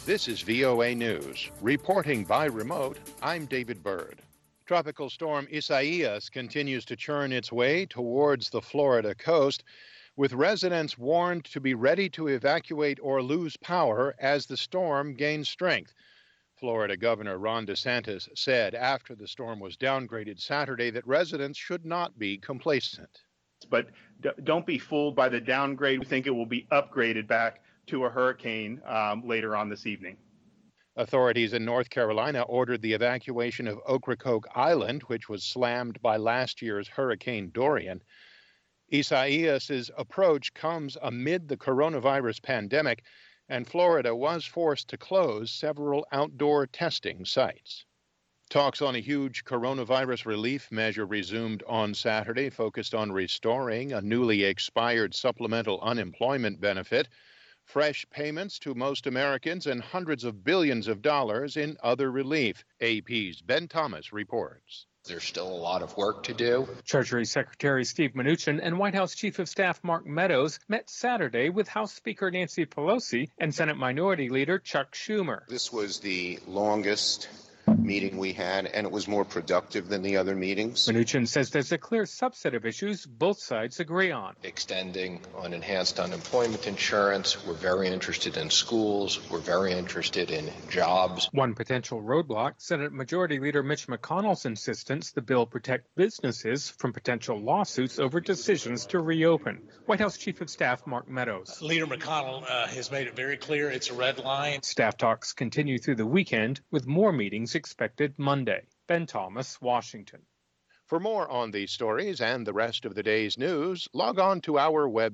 This is VOA News. Reporting by remote, I'm David Byrd. Tropical storm Isaias continues to churn its way towards the Florida coast, with residents warned to be ready to evacuate or lose power as the storm gains strength. Florida Governor Ron DeSantis said after the storm was downgraded Saturday that residents should not be complacent. But don't be fooled by the downgrade. We think it will be upgraded back to a hurricane later on this evening. Authorities in North Carolina ordered the evacuation of Ocracoke Island, which was slammed by last year's Hurricane Dorian. Isaias's approach comes amid the coronavirus pandemic, and Florida was forced to close several outdoor testing sites. Talks on a huge coronavirus relief measure resumed on Saturday, focused on restoring a newly expired supplemental unemployment benefit, fresh payments to most Americans, and hundreds of billions of dollars in other relief. AP's Ben Thomas reports. There's still a lot of work to do. Treasury Secretary Steve Mnuchin and White House Chief of Staff Mark Meadows met Saturday with House Speaker Nancy Pelosi and Senate Minority Leader Chuck Schumer. This was the longest meeting we had, and it was more productive than the other meetings. Mnuchin says there's a clear subset of issues both sides agree on. Extending on enhanced unemployment insurance. We're very interested in schools. We're very interested in jobs. One potential roadblock, Senate Majority Leader Mitch McConnell's insistence the bill protect businesses from potential lawsuits over decisions to reopen. White House Chief of Staff Mark Meadows. Leader McConnell has made it very clear it's a red line. Staff talks continue through the weekend with more meetings expected Monday. Ben Thomas, Washington. For more on these stories and the rest of the day's news, log on to our website.